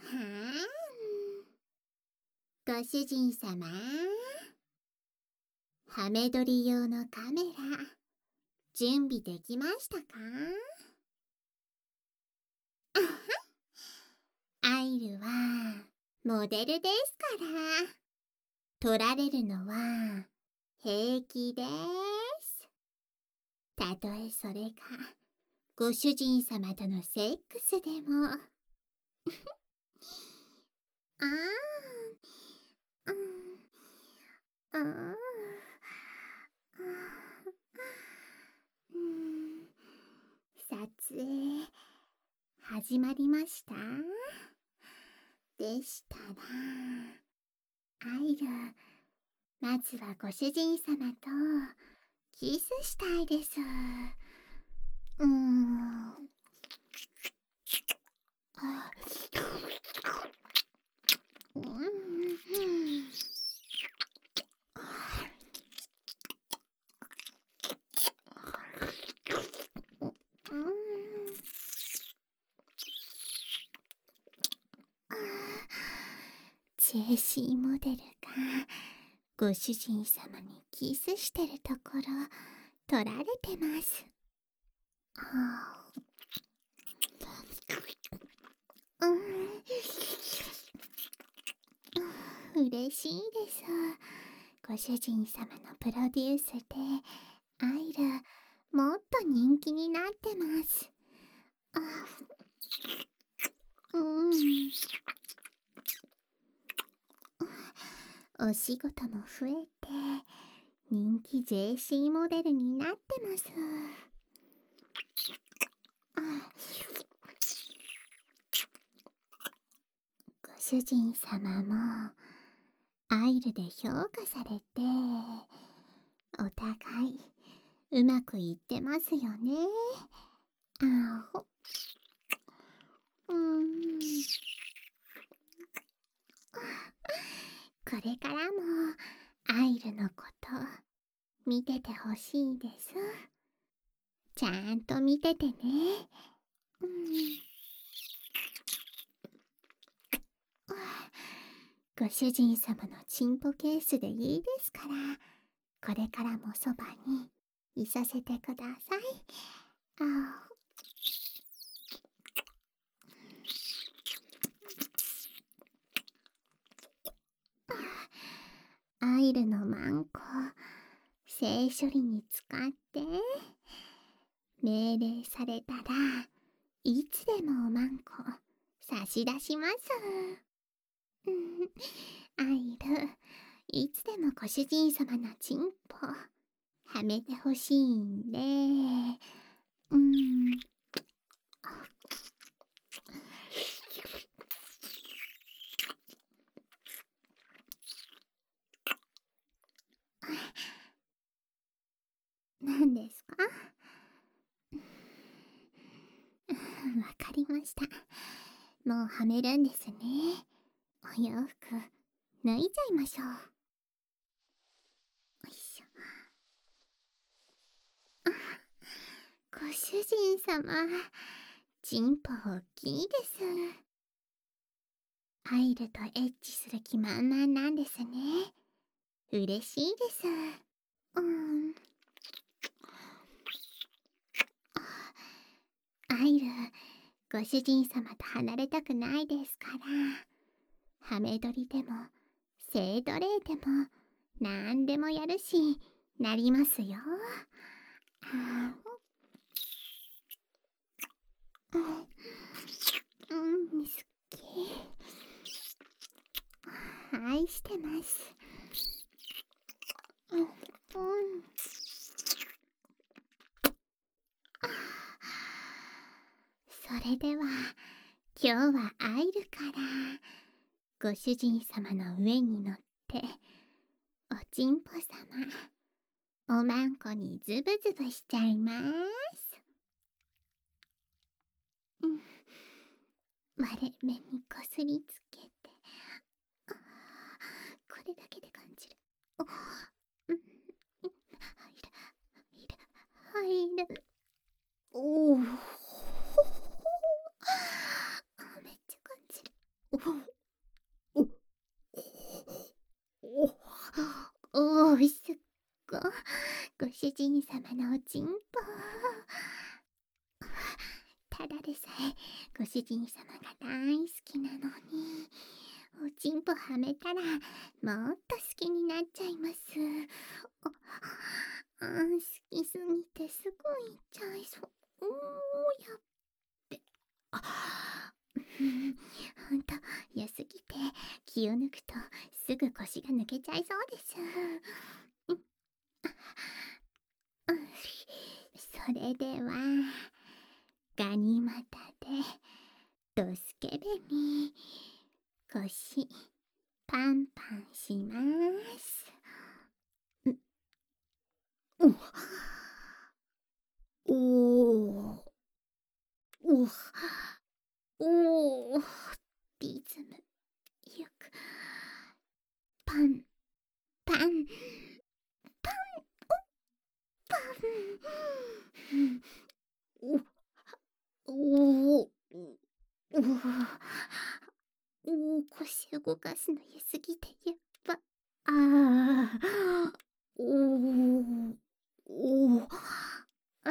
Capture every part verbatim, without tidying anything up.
はあ、ご主人様、ハメ撮り用のカメラ準備できましたか？アイルはモデルですから、撮られるのは平気です。たとえそれがご主人様とのセックスでも。ああ、うん、うん、うん、撮影始まりました。でしたら、アイル、まずはご主人様とキスしたいです。うーん。うん。ジェシーモデルがご主人様にキスしてるところ撮られてます。うん、嬉しいです。ご主人様のプロデュースでアイルもっと人気になってます。あ、うん、お仕事も増えて人気 ジェーシー モデルになってます。ご主人様もアイルで評価されて、お互いうまくいってますよね。あほ、うーん。これからもアイルのこと見ててほしいです。ちゃんと見ててね。うん、ご主人様のチンポケースでいいですから、これからもそばにいさせてください。あアイルのマンコ性処理に使って命令されたらいつでもおまんこ差し出します。アイル、いつでもご主人様のチンポはめてほしいんで、うん。何ですか？わかりました。もうはめるんですね。お洋服脱いじゃいましょう。よいしょ。ご主人様、チンポ大きいです。アイルとエッチする気満々なんですね。嬉しいです。うん。アイル、ご主人様と離れたくないですから、ハメ撮りでも性奴隷でも何でもやるしなりますよ。あうん、好き。愛してます。うん、うん。それでは今日はアイルからご主人様の上に乗っておちんぽ様おまんこにズブズブしちゃいます。うん、割れ目にこすりつけて、あ、これだけで感じる。お、うん、入る入る入る。おおめっちゃ感じる。おお、お、お、すっご、ご主人様のおちんぽ。ただでさえご主人様が大好きなのに、おちんぽはめたらもっと好きになっちゃいます。あ、あ、好きすぎてすぐいっちゃいそう。おー、やっべ。あ、ほんと良すぎて気を抜くとすぐ腰が抜けちゃいそうです。それではガニ股でドスケベに腰パンパンします。おおおおお、リズムよくパンパンパンパン、おおおおお、腰動かすの良すぎてやっぱ、ああ、おおおお、はい、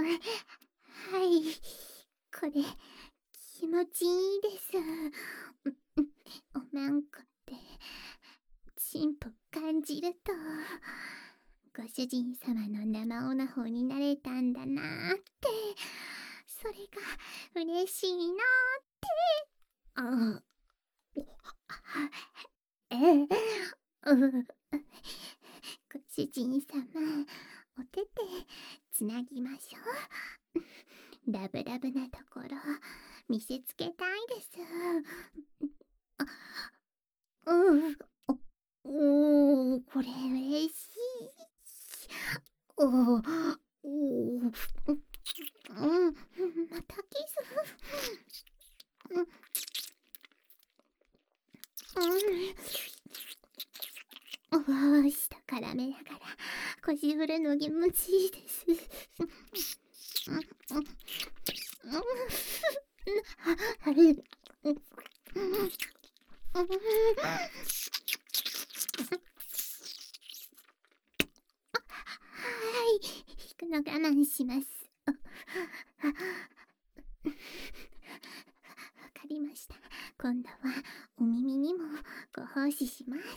これ気持ちいいです。おまんこって進歩感じると、ご主人様の生オナホになれたんだなーって、それが嬉しいなーって。ああ、ええ、う、ご主人様、お手手つなぎましょう。ラブラブなところ見せつけたいです。あ、うん、おお、これ嬉しい。おお、おお、うん、またキス。うん、うん、おお、舌絡めながら腰振るの気持ちいいです。はい、引くの我慢します。わかりました。今度はお耳にもご奉仕します。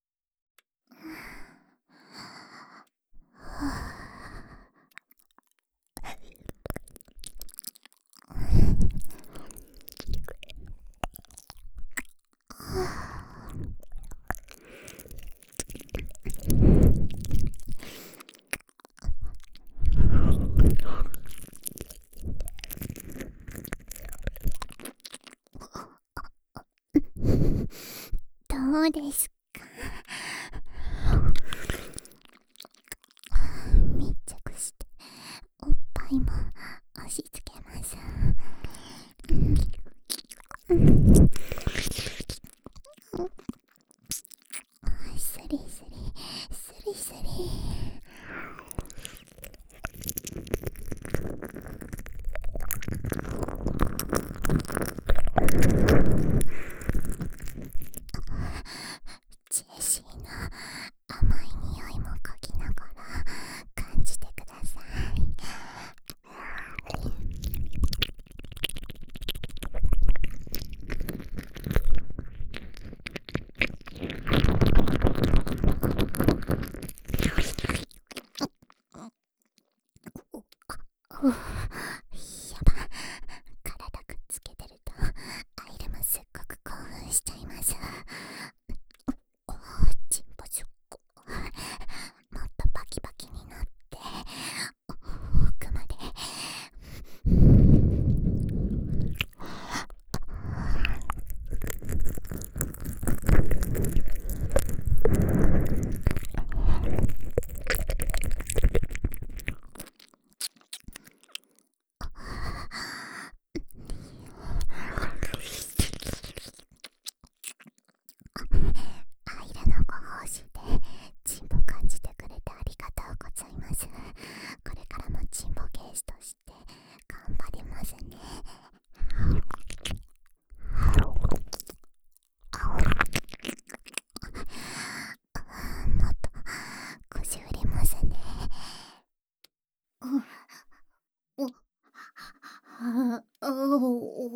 どうですか？密着しておっぱいも押し付けます。スリスリスリスリ。ジェシーの甘い匂いも嗅ぎながら感じてください。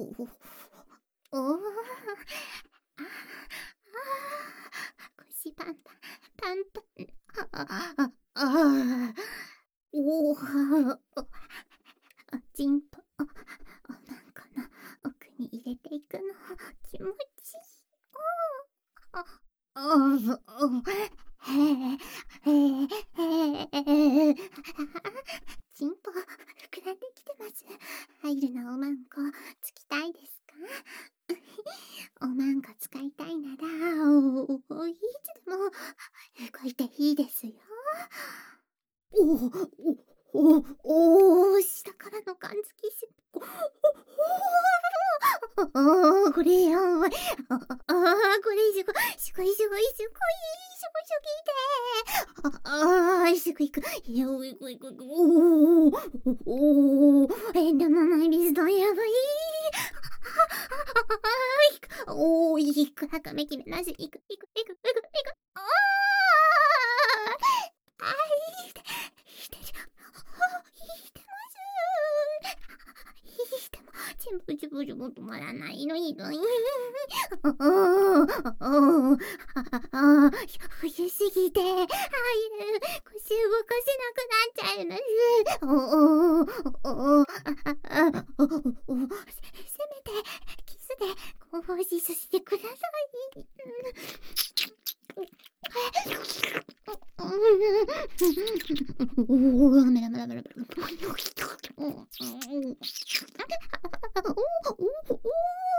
おお、ああ、腰パンパン、パンパン、ああ、ああ、おお、おちんぽ、おおまんこの奥に入れていくの気持ちいい。おお、ああ、おへえ、へえ、へえ、ちんぽ膨らんできてます。入るのおまんこつきたいですか？おまんこ使いたいなら、おお、いつでも動いていいですよ。おお、おお、お下からの感づきしおおお、これやばい。ああ、これすごい、すごいすごいすごい、すごすぎて。ああ、すぐ行く。いや、行く行く行く。おお、おお、えんでもない水だ、やばい。おお、いくらかめきめなし、いくいくいくいくいく。ああ、あいて、いてる。いてます。いても、全部ジュブジュブ止まらないのいいのに。おお、おお、ああ、冬すぎて、ああいう腰動かせなくなっちゃいます。おお、おお、ああ、おお、せめてキスで興奮しさせてください。おお、メラメラメラメラ。おお、おお、おお、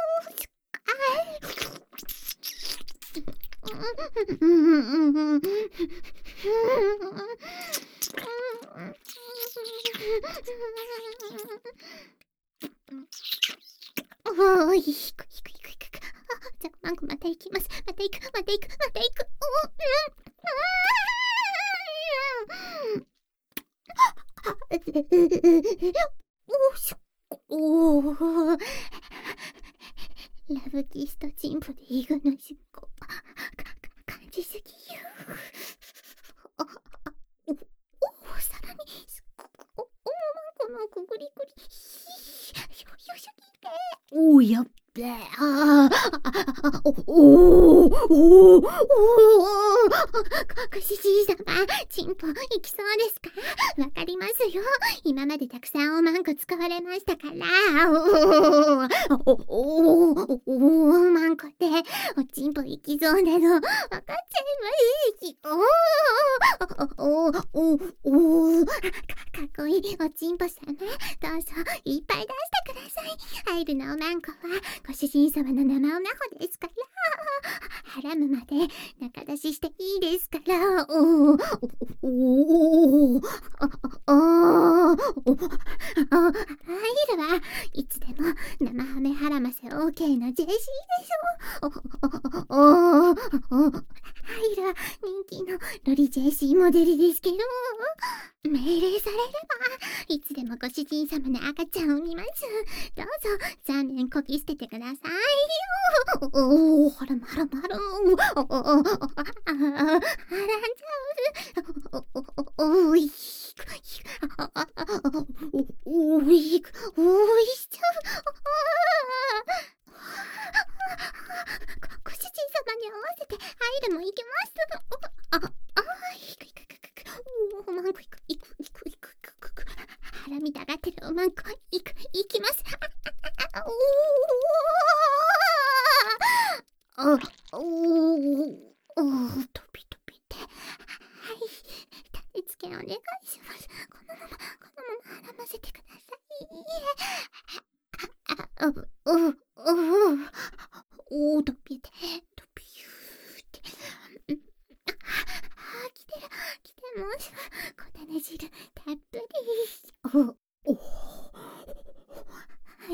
おお、いくいくいくいくいく。あ、じゃあ、マンコまた行きます。また行く、また行く、また行く。おお、しょ、おお、ラブキスとチンポでイグのしっこ。感じすぎよ。あ、あ、お、お、さらに、すっごく、お、お、マンコのくぐりぐり。よ、よしゃぎて。おお、やっべえ。ああ、お、おお、おお、おお、ご主人様、チンポ行きそうですか？わかりますよ。今までたくさんおまんこ使われましたから。おお、おお、おおまんこでおちんぽ行きそうなのわかっちゃいますし。おお、おお、おお、かっこいいおちんぽさんね。どうぞいっぱい出してください。入るのおまんこはご主人様の生おなほですから。ハラムまで中出ししていいですから。おお、おお、あ、あ、お、あ、入るわ。いつでも生ハメハラマセ オーケー の ジェーシー でしょ。お、お、お、お、入るわ。人気のロリ ジェーシー モデルですけど。命令されればいつでもご主人様の赤ちゃんを見ます。どうぞ残念こき捨ててくださいよ。おお、ハラムハラムハラム。おお、おお、ああ、はらんじゃう。おお、おいしく、ああ、おおいく、おいしちゃう。ご主人様に合わせて入るもいけます。あ、あ、いくいくいくいく。おお、マンコいくいくいくいくいくいく。腹みたがってるおまんこいくいきます。おお、おお、おお、とびとびて。はい、種付けお願いします。このままこのまま絡ませてください。あ、おお、おお、おとびて、とびゅーって。あ、来てる、来てます。小種汁たっぷり。おお、はい、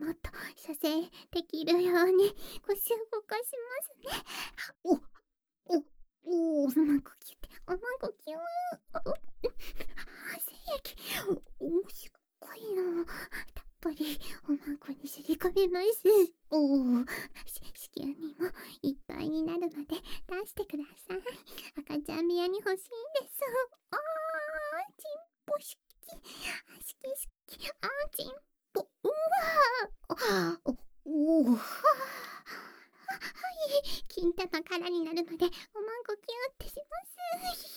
もっと射精できるように腰を動かしますね。おお、おお、おまんこキュって、おまんこキュー。お、精液、お、すっごいの。たっぷりおまんこにすり込みます。おお、子宮にもいっぱいになるまで出してください。赤ちゃん部屋に欲しいんです。あー、ちんぽ好き。好き好き。あー、ちんぽ。うわー。 おお、はあ、はい、金玉空になるまでおまんこキューってします。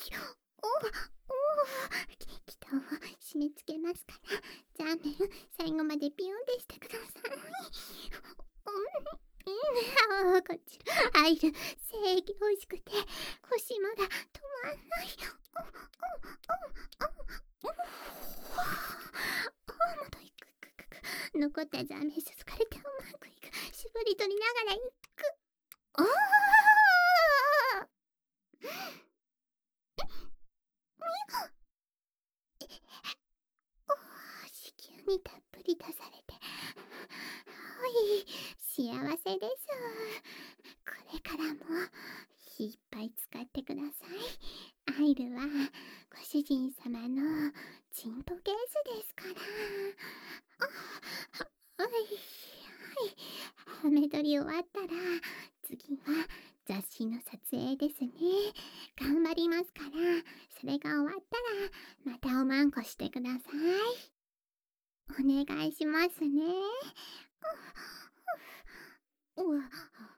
おお、おお、き北を締め付けますから、ザーメン最後までピュンってしてください。うん、うん、ああ、こっちアイル正義美味しくて腰まだ止まんない。おお、おお、おお、おお、ああ、まだいくくくく。残ったザーメンすすかれてうまくいく。絞り取りながらいく。ああ、おお、子宮にたっぷり出されて、はい、幸せです。これからもいっぱい使ってください。アイルはご主人様のチンポケースですから。あ、は、はい、はい。ハメ撮り終わったら次は雑誌の撮影ですね。頑張りますから、それが終わったらまたおまんこしてください。お願いしますね。うわ、